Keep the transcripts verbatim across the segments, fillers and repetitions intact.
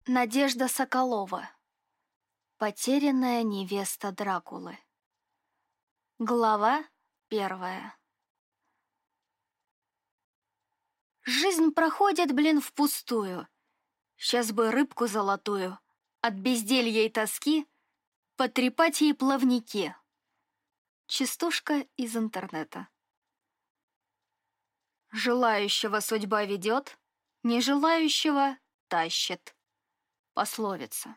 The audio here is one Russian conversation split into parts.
Надежда Соколова. Потерянная невеста Дракулы. Глава первая. Жизнь проходит, блин, впустую. Сейчас бы рыбку золотую от безделья и тоски потрепать ей плавники. Частушка из интернета. Желающего судьба ведет, нежелающего тащит. Пословица.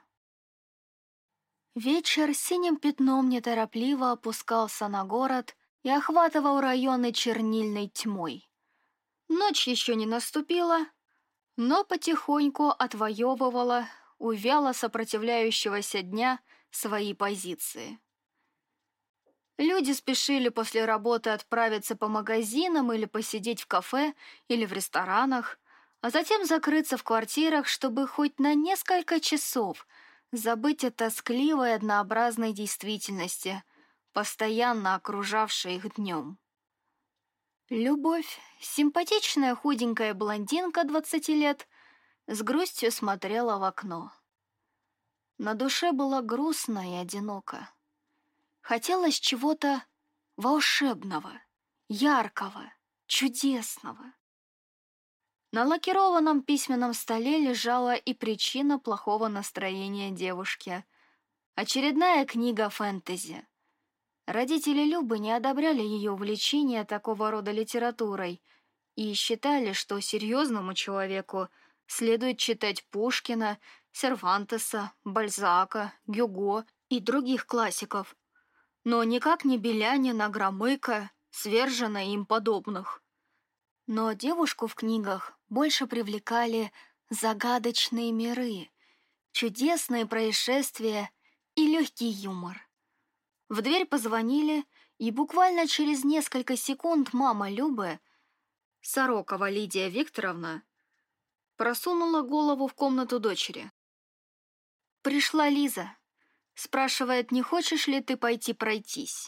Вечер синим пятном неторопливо опускался на город и охватывал районы чернильной тьмой. Ночь еще не наступила, но потихоньку отвоевывала у вяло сопротивляющегося дня свои позиции. Люди спешили после работы отправиться по магазинам или посидеть в кафе или в ресторанах, а затем закрыться в квартирах, чтобы хоть на несколько часов забыть о тоскливой однообразной действительности, постоянно окружавшей их днем. Любовь, симпатичная худенькая блондинка двадцати лет, с грустью смотрела в окно. На душе было грустно и одиноко. Хотелось чего-то волшебного, яркого, чудесного. На лакированном письменном столе лежала и причина плохого настроения девушки. Очередная книга фэнтези. Родители Любы не одобряли ее увлечение такого рода литературой и считали, что серьезному человеку следует читать Пушкина, Сервантеса, Бальзака, Гюго и других классиков, но никак не Белянина, Громыка, Свержена и им подобных. Но девушку в книгах больше привлекали загадочные миры, чудесные происшествия и легкий юмор. В дверь позвонили, и буквально через несколько секунд мама Любы, Сорокова Лидия Викторовна, просунула голову в комнату дочери. «Пришла Лиза. Спрашивает, не хочешь ли ты пойти пройтись?»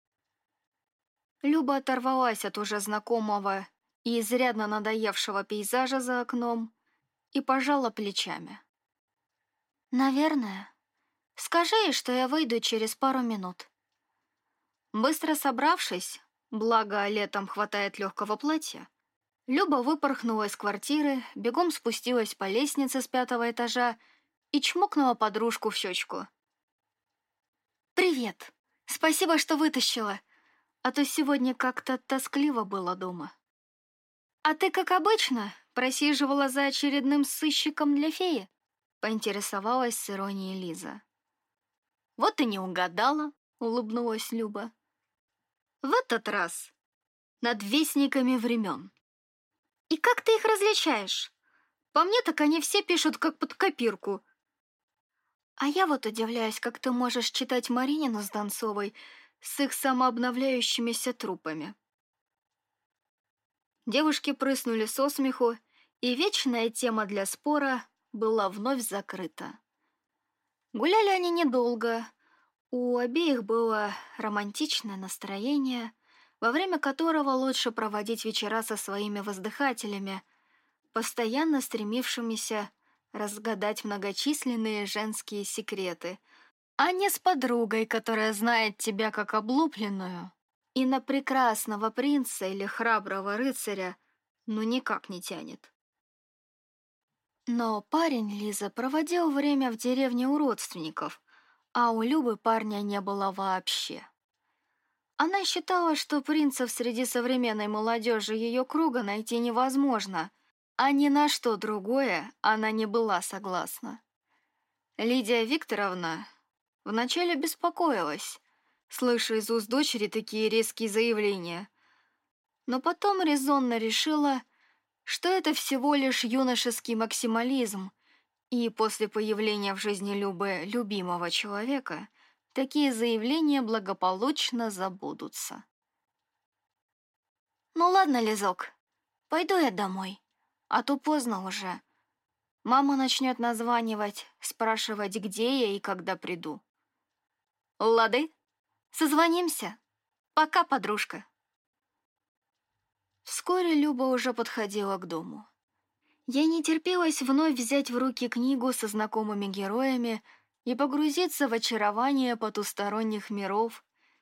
Люба оторвалась от уже знакомого и изрядно надоевшего пейзажа за окном и пожала плечами. «Наверное. Скажи ей, что я выйду через пару минут». Быстро собравшись, благо летом хватает легкого платья, Люба выпорхнула из квартиры, бегом спустилась по лестнице с пятого этажа и чмокнула подружку в щечку. «Привет! Спасибо, что вытащила, а то сегодня как-то тоскливо было дома». «А ты, как обычно, просиживала за очередным сыщиком для феи?» — поинтересовалась с иронией Лиза. «Вот и не угадала», — улыбнулась Люба. «В этот раз над вестниками времен». «И как ты их различаешь? По мне так они все пишут как под копирку». «А я вот удивляюсь, как ты можешь читать Маринину с Донцовой с их самообновляющимися трупами». Девушки прыснули со смеху, и вечная тема для спора была вновь закрыта. Гуляли они недолго. У обеих было романтичное настроение, во время которого лучше проводить вечера со своими воздыхателями, постоянно стремившимися разгадать многочисленные женские секреты, а не с подругой, которая знает тебя как облупленную, и на прекрасного принца или храброго рыцаря ну никак не тянет. Но парень Лиза проводил время в деревне у родственников, а у Любы парня не было вообще. Она считала, что принцев среди современной молодежи ее круга найти невозможно, а ни на что другое она не была согласна. Лидия Викторовна вначале беспокоилась, слыша из уст дочери такие резкие заявления, но потом резонно решила, что это всего лишь юношеский максимализм, и после появления в жизни Любы любимого человека такие заявления благополучно забудутся. «Ну ладно, Лизок, пойду я домой, а то поздно уже. Мама начнет названивать, спрашивать, где я и когда приду». «Лады, созвонимся. Пока, подружка». Вскоре Люба уже подходила к дому. Ей не терпелось вновь взять в руки книгу со знакомыми героями и погрузиться в очарование потусторонних миров,